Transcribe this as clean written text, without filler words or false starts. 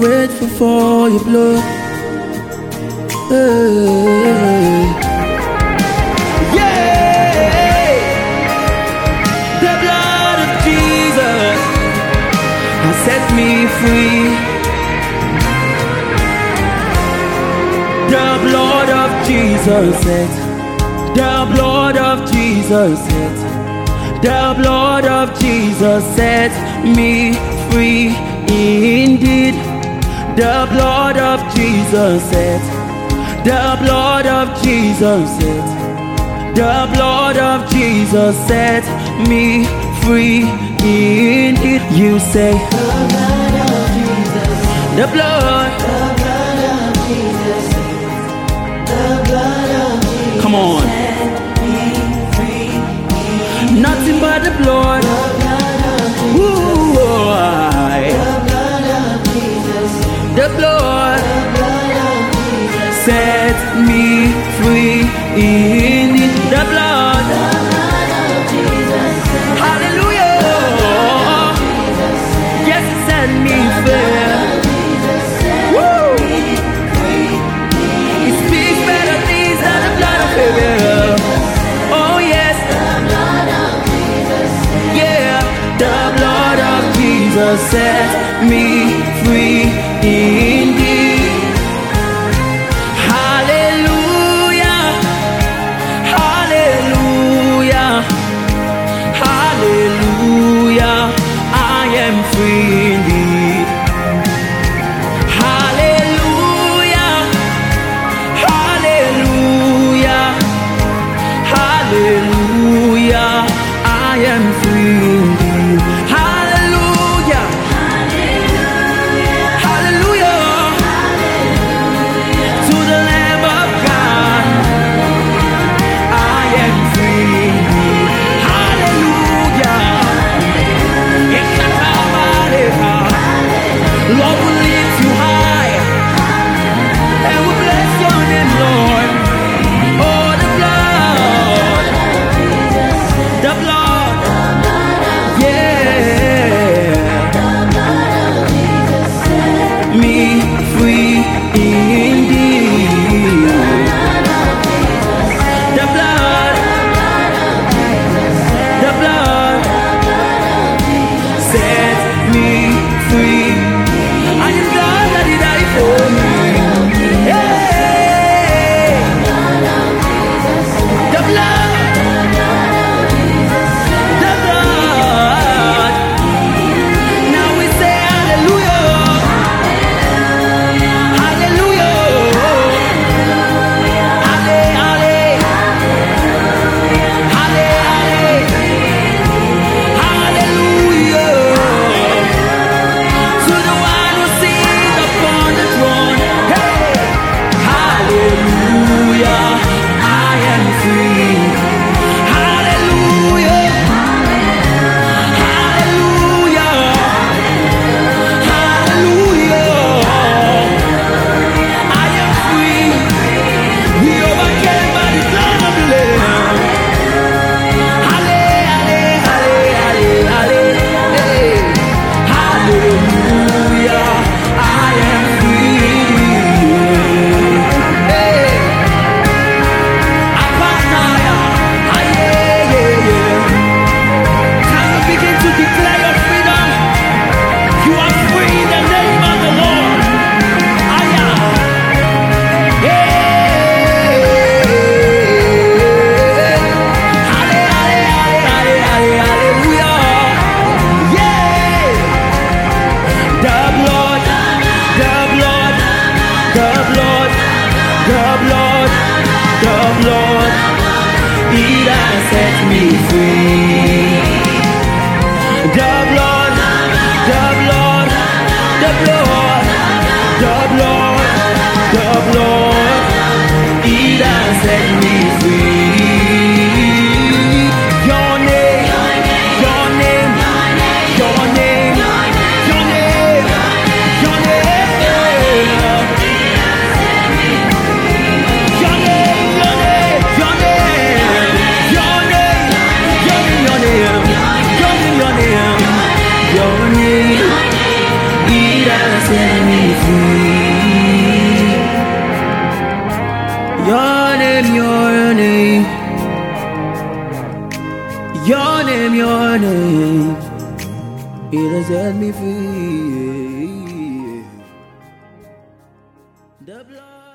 grateful for your blood. Yeah, the blood of Jesus has set me free. The blood of Jesus set. The blood of Jesus set. The blood of Jesus set me free indeed. The blood of Jesus set. The blood of Jesus set. The blood of Jesus set me free indeed. You say the blood of Jesus. The blood. The blood of Jesus. The blood of Jesus. Come on. Set me free. Nothing but the blood. The blood of Jesus. Ooh, the blood of Jesus. The blood. The blood of Jesus. Set me free indeed. The blood. The blood of Jesus. Hallelujah. Yes, it set me free. Woo. It speaks better things than the blood of Abel. Oh yes. The blood of Jesus. Yeah. The blood of Jesus set me free indeed. Hallelujah. Hallelujah. Hallelujah. I am free indeed. Hallelujah. Hallelujah. Hallelujah. I am free indeed. Hallelujah. Hallelujah. To the Lamb of God. I am free indeed. Hallelujah. Lord will lift you high, and we bless your name, Lord. Oh, the blood, yeah, me free indeed. The blood, set me free. I am glad that He died for me. Yeah. The blood, the blood. Now we say hallelujah, hallelujah, halle, halle, halle, halle, hallelujah. To the one who sits upon the throne, hey, hallelujah, I am free. Hallelujah, hallelujah, hallelujah, I am free. We overcame by the blood of the Lamb. Halle, halle, halle, halle, halle, hey. Hallelujah, I am free. Hey, Apanaya, yeah, yeah, yeah. Can you begin to declare your freedom? You are free in the name of the Lord. Aya, yeah. Halle, halle, halle, halle, hallelujah. Yeah. The blood, the blood, the blood, the blood, the blood, it has set me free. The blood, the blood, the blood, the blood, the blood, it has set me free. Your name, your name, your name, your name, your name, your name, it has set me Your name, your name. Your name, your name. It has set me free. The blood.